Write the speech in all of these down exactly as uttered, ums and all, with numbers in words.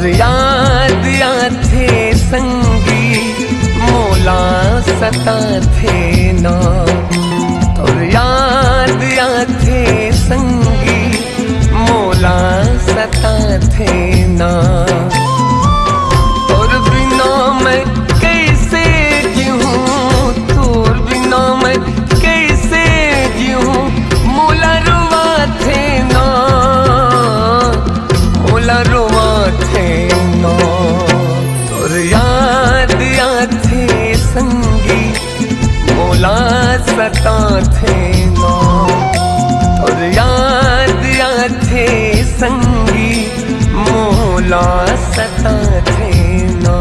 तोर याद आथे संगी मोला सता थे ना। तोर याद आथे संगी मोला सता थे ना। तोर बिना मैं कैसे जीऊँ, तोर बिना मैं कैसे जीऊँ, मोला रुआ थे ना, मोला रुआ थे ना। तोर याद आथे संगी मोला सता थे ना। तोर याद आथे संगी मोला सता थे ना।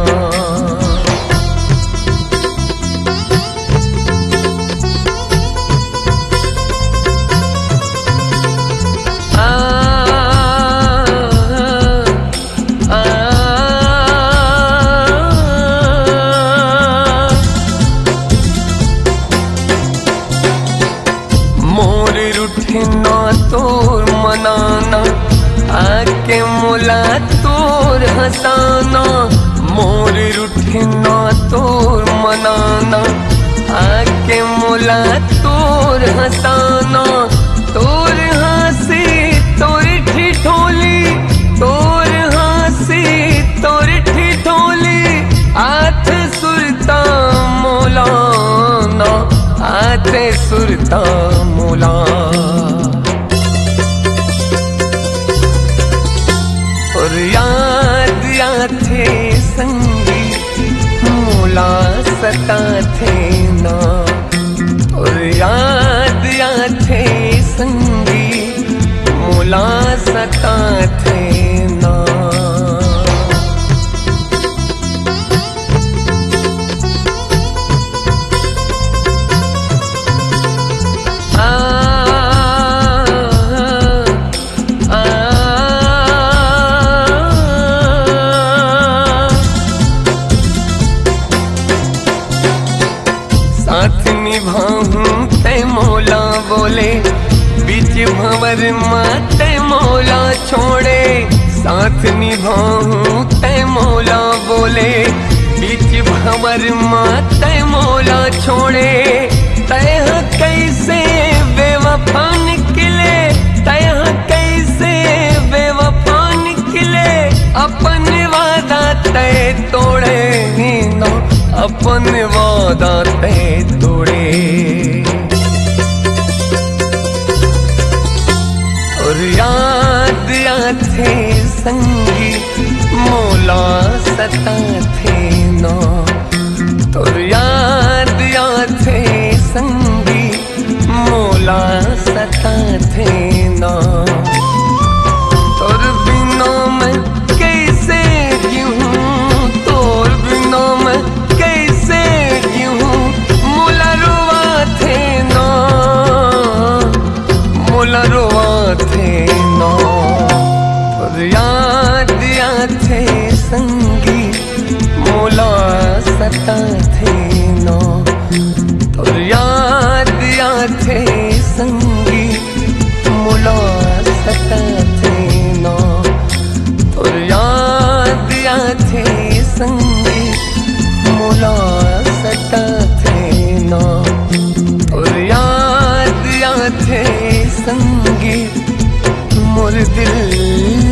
ना तोर मनाना आके मोला तोर हंसाना। मोर रुठना तोर मनाना आके मोला तोर हंसाना। तोर हंसी तोर ठिठोली, तोर हंसी तोर ठिठोली, आथ सुरता मोलाना, आते सुरता मोला। और याद आथे संगी मोला सता थे ना। और याद आथे संगी मोला सता थे ना। साथ निभाऊं तै मौला बोले, बीच भंवर माँ तै मौला छोड़े। साथ निभाऊं तै मौला बोले, बीच भंवर माँ तै मौला छोड़े। तैह कैसे बेवफा निकले, तैह कैसे बेवफा निकले, अपन वादा तय तोड़े ना, अपन वादा तय तोड़े। और याद आथे संगी मोला सता थे ना। तोर याद आथे संगी मोला सता थे ना। तोर बिना मैं कैसे जीऊँ, तोर बिना मैं कैसे जीऊँ, मोला रुआ थे ना, मोला रुआ थे ना। तोर याद आथे संगी मोला सता थे ना। तोर याद आथे संगी मोला सता थे ना। तोर याद आथे संगी मोला सता थे ना। तोर याद आथे संगी मोर दिल